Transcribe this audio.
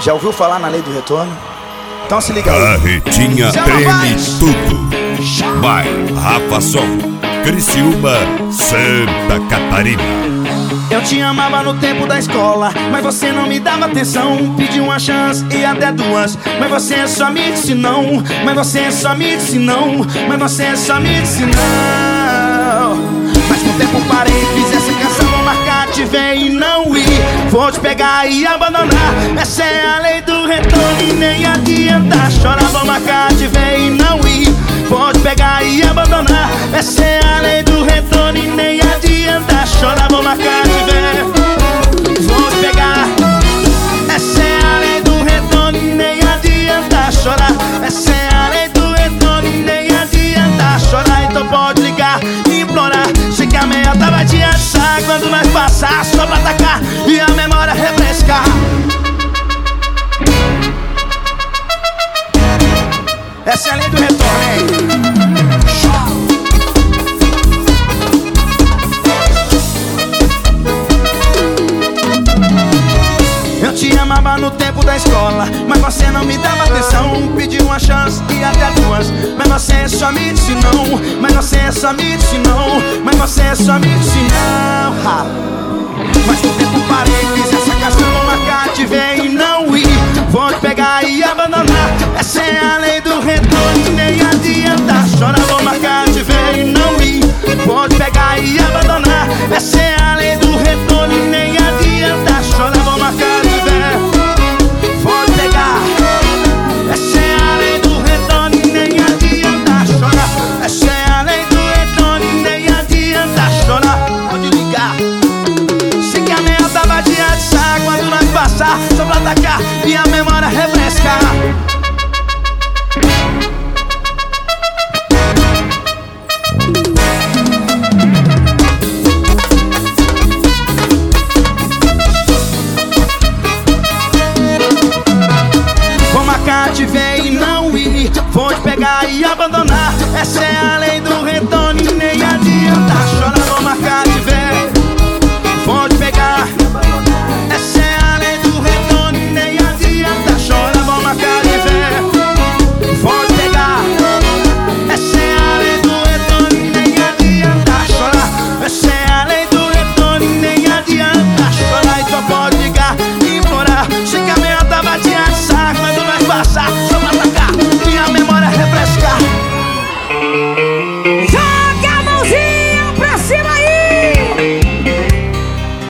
Já ouviu falar na lei do retorno? Então se liga aí. Carretinha treme tudo. Vai, Rafa Som, Criciúma, Santa Catarina. Eu te amava no tempo da escola, mas você não me dava atenção. Pedi uma chance e até duas, mas você só me disse não. Mas você só me disse não. Mas você só me disse não. Mas com o tempo parei, fiz essa canção, vou marcar, te ver e não ir. Vou te pegar e abandonar. Essa é a lei do retorno e nem adianta chorar. Vou marcar, te ver e não ir. Vou te pegar e abandonar. Essa é a lei do retorno e nem adianta chorar. Vou marcar, te ver. Vou te pegar. Essa é a lei do retorno e nem adianta chorar. Essa é a lei do retorno e nem adianta chorar. Então pode ligar e implorar. Sei que a meia vai te achar quando nós passar só pra atacar e a memória refrescar. Essa é a lei do retorno, hein? Eu te amava no tempo da escola, mas você não me dava atenção. Pedi uma chance e até duas, mas você só me disse não. Mas você só me disse não. Mas você só me disse não. Mas com o tempo parei, fiz essa canção, vou marcar, te ver e não ir. Vou te pegar e abandonar. Essa é a lei do retorno e nem adianta chorar. Vou marcar, te ver e não ir. Vou te pegar e abandonar. Essa é a lei do retorno e nem adianta chorar. Vou marcar, te ver. Vou te pegar. Essa é a lei do retorno e nem adianta chorar. Essa é a lei do retorno e nem adianta chorar. Pode ligar. Sei que a merda vai te atiçar quando nós passar só pra atacar e a memória refrescar. Vou marcar, te ver e não ir. Vou te pegar e abandonar. Essa é a lei do retorno